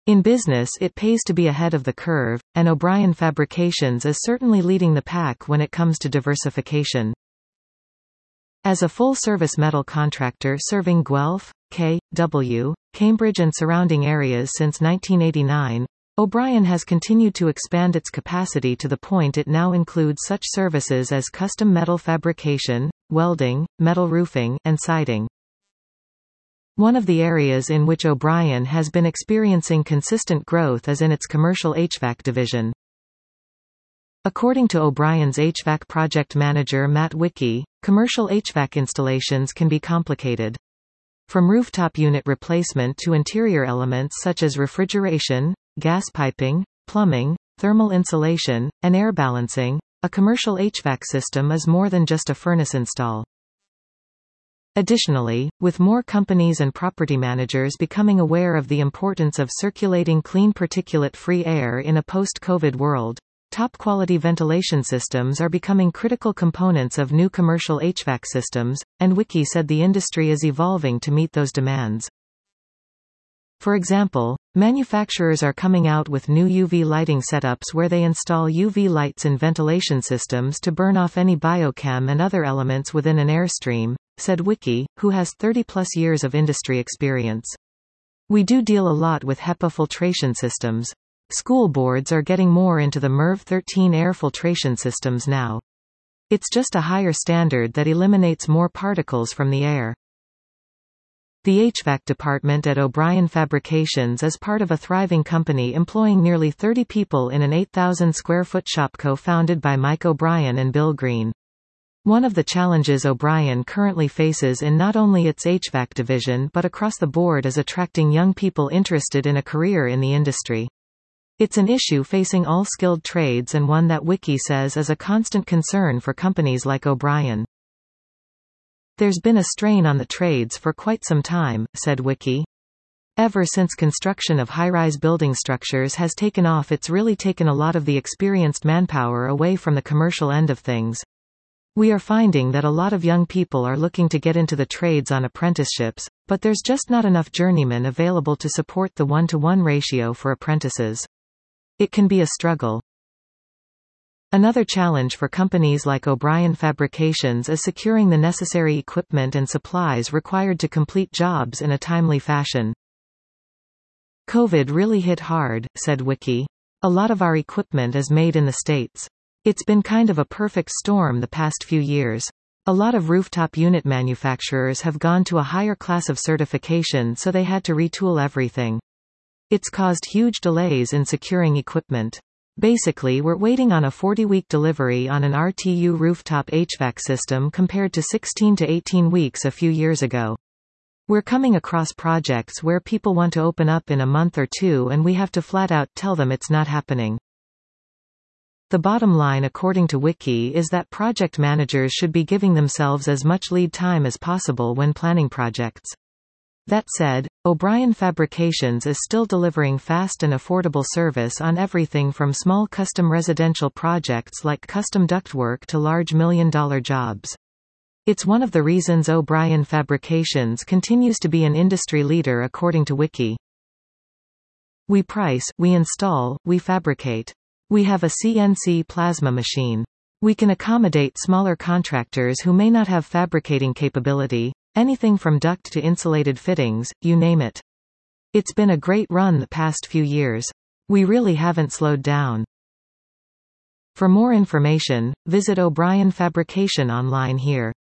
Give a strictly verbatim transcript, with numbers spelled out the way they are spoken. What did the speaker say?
In business it pays to be ahead of the curve, and O'Brien Fabrications is certainly leading the pack when it comes to diversification. As a full-service metal contractor serving Guelph, K W, Cambridge and surrounding areas since nineteen eighty-nine, O'Brien has continued to expand its capacity to the point it now includes such services as custom metal fabrication, welding, metal roofing, and siding. One of the areas in which O'Brien has been experiencing consistent growth is in its commercial H V A C division. According to O'Brien's H V A C project manager Matt Wicke, commercial H V A C installations can be complicated. From rooftop unit replacement to interior elements such as refrigeration, gas piping, plumbing, thermal insulation, and air balancing, a commercial H V A C system is more than just a furnace install. Additionally, with more companies and property managers becoming aware of the importance of circulating clean particulate-free air in a post-COVID world, top-quality ventilation systems are becoming critical components of new commercial H V A C systems, and Wicke said the industry is evolving to meet those demands. For example, manufacturers are coming out with new U V lighting setups where they install U V lights in ventilation systems to burn off any biochem and other elements within an airstream, said Wicke, who has thirty plus years of industry experience. We do deal a lot with HEPA filtration systems. School boards are getting more into the MERV thirteen air filtration systems now. It's just a higher standard that eliminates more particles from the air. The H V A C department at O'Brien Fabrications is part of a thriving company employing nearly thirty people in an eight thousand square foot shop co-founded by Mike O'Brien and Bill Green. One of the challenges O'Brien currently faces in not only its H V A C division but across the board is attracting young people interested in a career in the industry. It's an issue facing all skilled trades and one that Wicke says is a constant concern for companies like O'Brien. There's been a strain on the trades for quite some time, said Wicke. Ever since construction of high-rise building structures has taken off, it's really taken a lot of the experienced manpower away from the commercial end of things. We are finding that a lot of young people are looking to get into the trades on apprenticeships, but there's just not enough journeymen available to support the one-to-one ratio for apprentices. It can be a struggle. Another challenge for companies like O'Brien Fabrications is securing the necessary equipment and supplies required to complete jobs in a timely fashion. COVID really hit hard, said Wicke. A lot of our equipment is made in the States. It's been kind of a perfect storm the past few years. A lot of rooftop unit manufacturers have gone to a higher class of certification, so they had to retool everything. It's caused huge delays in securing equipment. Basically, we're waiting on a forty-week delivery on an R T U rooftop H V A C system compared to sixteen to eighteen weeks a few years ago. We're coming across projects where people want to open up in a month or two and we have to flat out tell them it's not happening. The bottom line, according to Wicke, is that project managers should be giving themselves as much lead time as possible when planning projects. That said, O'Brien Fabrications is still delivering fast and affordable service on everything from small custom residential projects like custom ductwork to large million-dollar jobs. It's one of the reasons O'Brien Fabrications continues to be an industry leader, according to Wicke. We price, we install, we fabricate. We have a C N C plasma machine. We can accommodate smaller contractors who may not have fabricating capability. Anything from duct to insulated fittings, you name it. It's been a great run the past few years. We really haven't slowed down. For more information, visit O'Brien Fabrication online here.